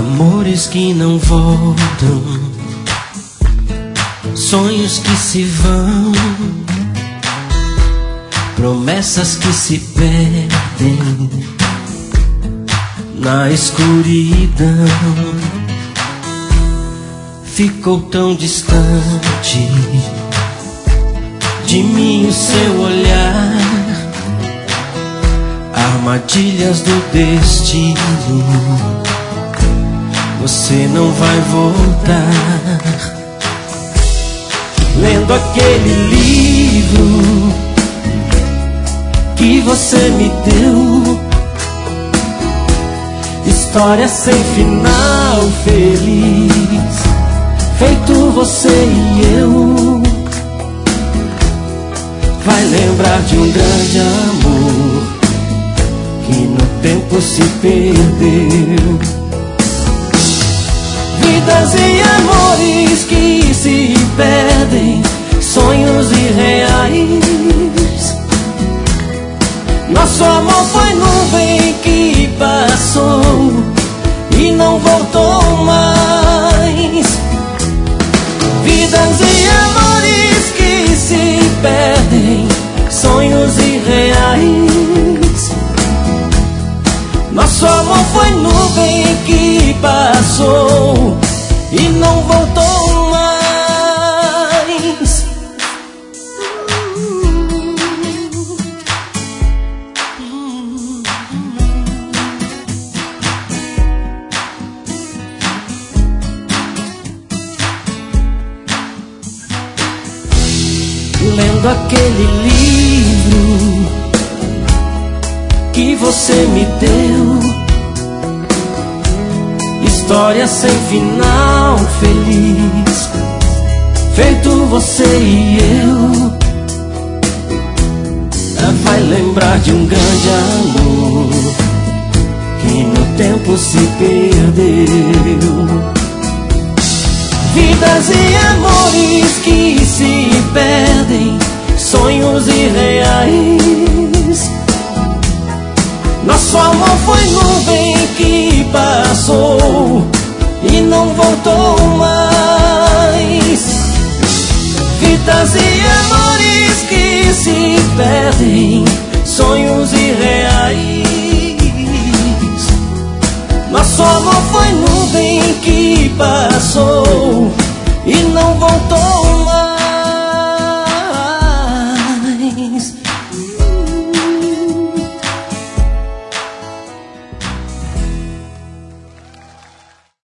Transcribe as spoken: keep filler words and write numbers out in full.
Amores que não voltam, sonhos que se vão, promessas que se perdem na escuridão. Ficou tão distante de mim o seu olhar, armadilhas do destino. Você não vai voltar. Lendo aquele livro que você me deu, história sem final feliz, feito você e eu. Vai lembrar de um grande amor que no tempo se perdeu. Vidas e amores que se perdem, sonhos irreais. Nosso amor foi nuvem que passou e não voltou mais. Vidas e amores que se perdem, sonhos irreais. Nosso amor foi nuvem que passou e não voltou mais. Lendo aquele livro que você me deu, história sem final feliz, feito você e eu. Vai lembrar de um grande amor que no tempo se perdeu. Vidas e amores que se perdem, sonhos irreais. Nosso amor foi nuvem que passou e não voltou mais. Vidas e amores que se perdem, sonhos